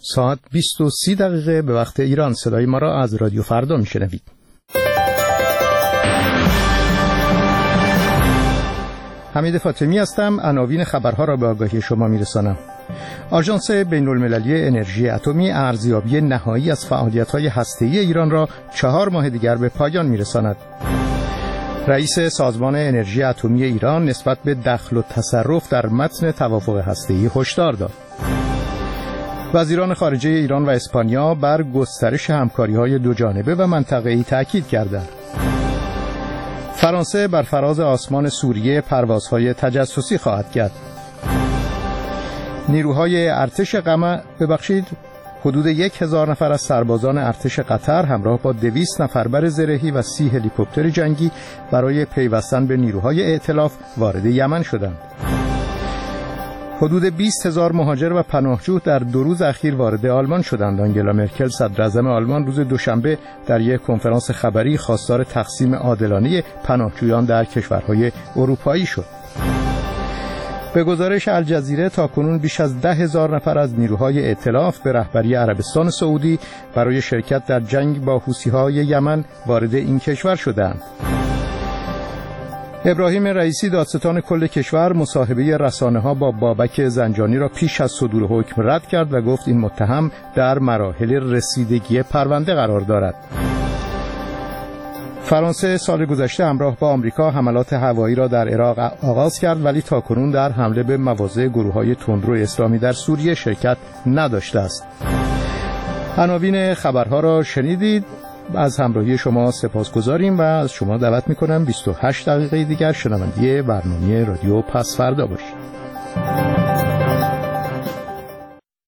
ساعت 20:30 به وقت ایران. صدای ما را از رادیو فردا میشنوید. حمید فاطمی هستم. عناوین خبرها را به آگاهی شما میرسانم. آژانس بین‌المللی انرژی اتمی ارزیابی نهایی از فعالیت‌های هسته‌ای ایران را 4 ماه دیگر به پایان میرساند. رئیس سازمان انرژی اتمی ایران نسبت به دخل و تصرف در متن توافق هسته‌ای هشدار داد. وزیران خارجه ایران و اسپانیا بر گسترش همکاری‌های دوجانبه و منطقه‌ای تاکید کردند. فرانسه بر فراز آسمان سوریه پروازهای تجسسی خواهد کرد. نیروهای ارتش حدود 1000 نفر از سربازان ارتش قطر همراه با 200 نفر بر زرهی و 30 هلیکوپتر جنگی برای پیوستن به نیروهای ائتلاف وارد یمن شدند. حدود 20,000 مهاجر و پناهجو در 2 روز اخیر وارد آلمان شدند. آنگلا مرکل صدراعظم آلمان روز دوشنبه در یک کنفرانس خبری خواستار تقسیم عادلانه پناهجویان در کشورهای اروپایی شد. به گزارش الجزیره تاکنون بیش از 10,000 نفر از نیروهای ائتلاف به رهبری عربستان سعودی برای شرکت در جنگ با حوثی‌های یمن وارد این کشور شدند. ابراهیم رئیسی دادستان کل کشور مصاحبه رسانه‌ها با بابک زنجانی را پیش از صدور حکم رد کرد و گفت این متهم در مراحل رسیدگی پرونده قرار دارد. فرانسه سال گذشته همراه با آمریکا حملات هوایی را در عراق آغاز کرد ولی تاکنون در حمله به مواضع گروه‌های تندرو اسلامی در سوریه شرکت نداشته است. عناوین خبرها را شنیدید. از همراهی شما سپاسگزاریم و از شما دعوت می‌کنم 28 دقیقه دیگر شنونده برنامه رادیو پس فردا باشید.